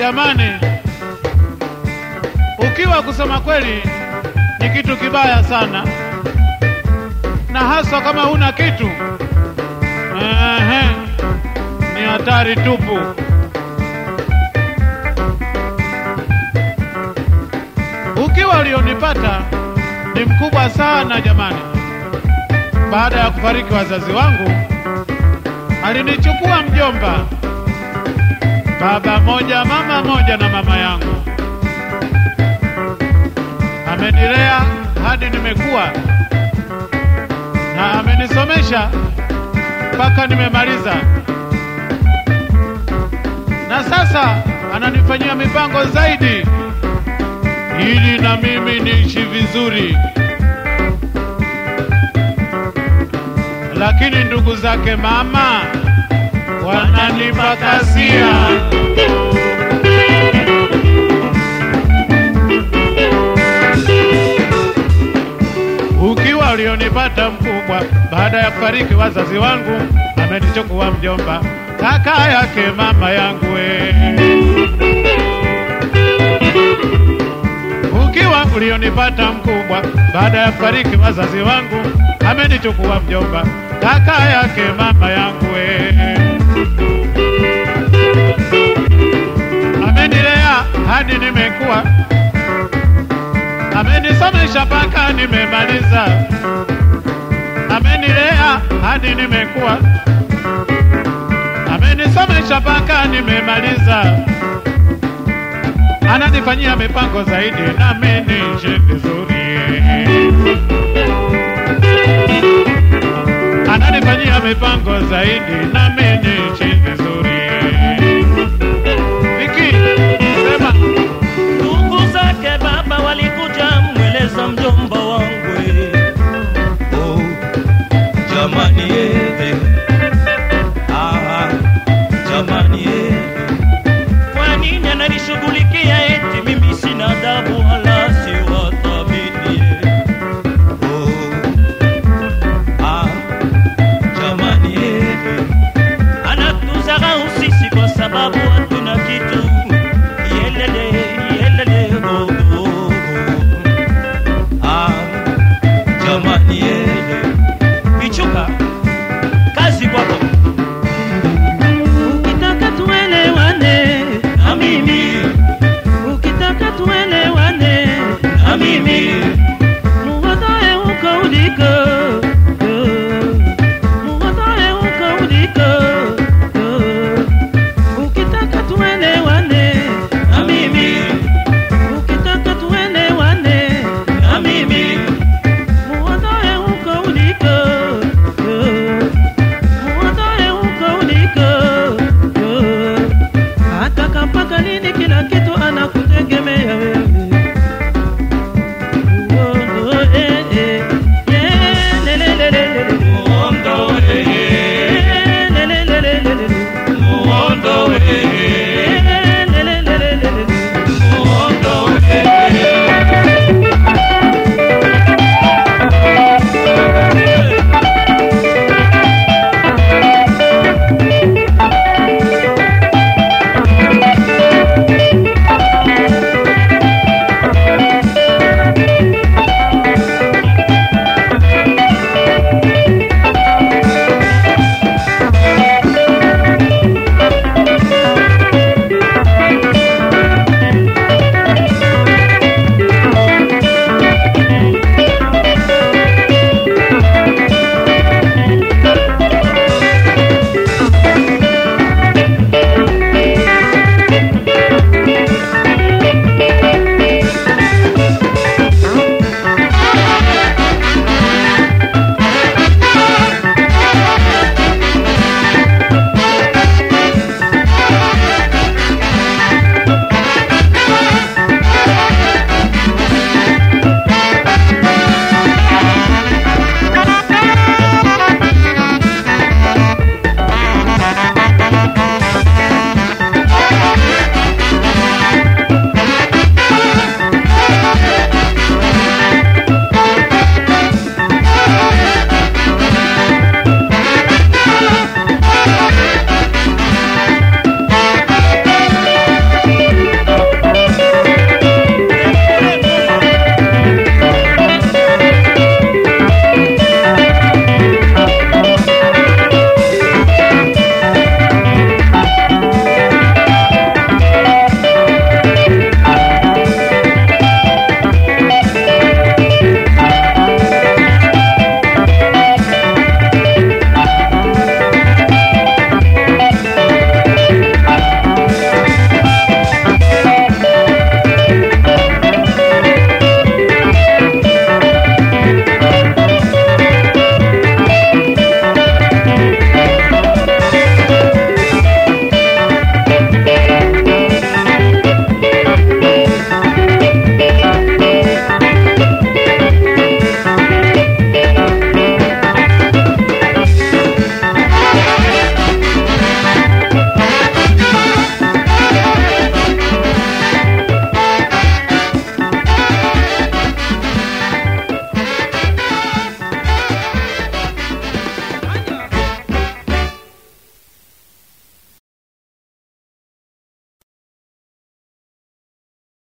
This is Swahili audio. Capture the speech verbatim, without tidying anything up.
Jamani, ukiwa kusema kweli ni kitu kibaya sana, na hasa kama huna kitu. Ehe, ni hatari tupu. Ukiwa ulionipata ni mkubwa sana jamani. Baada ya kufariki wazazi wangu, alinichukua mjomba, baba moja mama moja na mama yangu. Amenilea hadi nimekuwa, na amenisomesha mpaka nimemaliza, na sasa ananifanyia mipango zaidi ili na mimi niishi vizuri. Lakini ndugu zake mama wananipakasia. Ukiwa ulionipata mkubwa, baada ya kufariki wazazi wangu, amenichukua mjomba, kaka yake mama yangu we. Ukiwa ulionipata mkubwa, baada ya kufariki wazazi wangu, amenichukua mjomba, kaka yake mama yangu we. Amenilea hadi nimekuwa, amenisomesha mpaka nimemaliza. Amenilea hadi nimekuwa, amenisomesha mpaka nimemaliza. Ananifanyia mipango zaidi na mimi niishi vizuri. Ananifanyia mipango zaidi na mimi niishi vizuri. Viki, sema. Ndugu zake baba walikuja mweleza mjomba wangu. Oh, jamani yeye. Ah, jamani yeye. Kwa nini ananishughulikia eti mimi sina adabu wala si wathamini? Oh, ah, jamani yeye. Anatudharau sisi kwa sababu hatuna kitu. Yelele, yelele, oh, oh, oh. Ah, jamani yeye. Bichuka, kazi kwako. Ukitaka tuelewane Na mimi, ukitaka tuelewane na mimi, muhotae uko uliko.